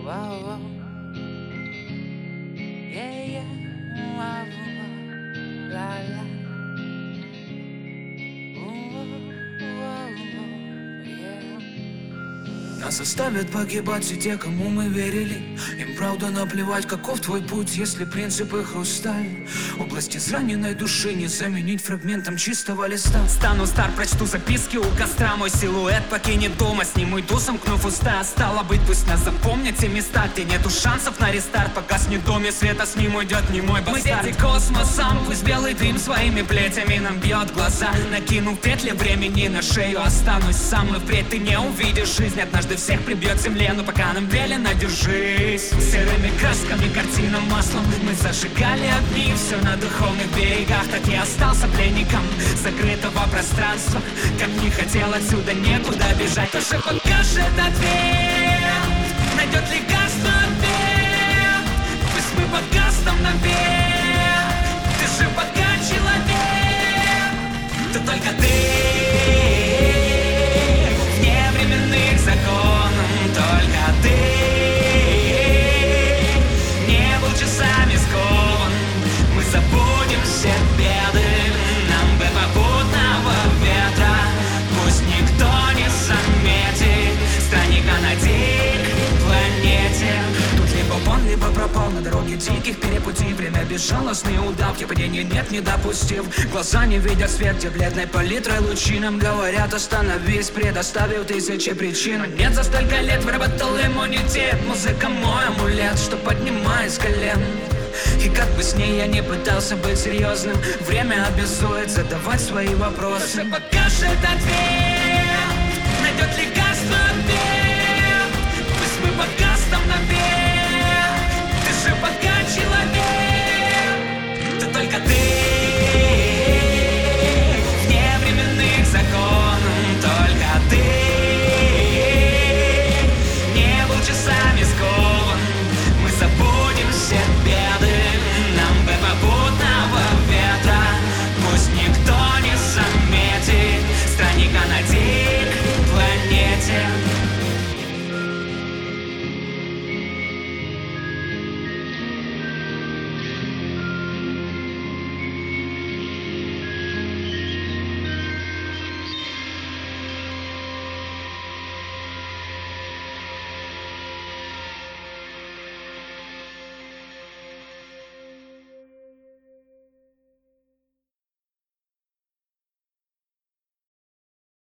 Whoa, whoa. Yeah, yeah. Whoa, whoa. La, la. Нас оставят погибать все те, кому мы верили. Им правда наплевать, каков твой путь, если принципы хрусталь. Область израненной души не заменить фрагментом чистого листа. Стану стар, прочту записки у костра. Мой силуэт покинет дома, сниму иду, сомкнув уста. Стало быть, пусть нас запомнят те места, где нету шансов на рестарт. Погаснет дом и света, с ним уйдет не мой бастард. Мы дети космосом, пусть белый дым своими плетями нам бьет глаза. Накинув петли времени на шею, останусь сам. И впредь ты не увидишь жизнь, однажды всех прибьет к земле, но пока нам велено, держись. Серыми красками, картинам, маслом мы зажигали огни, все на духовных берегах. Так и остался пленником закрытого пространства. Как не хотел отсюда некуда бежать. Кто же покажет ответ? Найдет лекарство ответ? Пусть мы под гаснем навек. Ты же пока человек, то только ты вневременных законом, только ты не был часами скован. Мы забудем все беды, нам бы попутного ветра. Пусть никто не заметит, странника на дикой планете. Тут либо он, либо пропал на дороге диких перепутей. Время безжалостные удавки, падения нет, не допустив. Глаза не видят свет, где бледной палитрой лучи нам говорят: остановись, предоставил тысячи причин. Но нет, за столько лет выработал иммунитет. Музыка мой амулет, что поднимает с колен. И как бы с ней я не пытался быть серьезным, время обязует задавать свои вопросы. Кто же покажет ответ?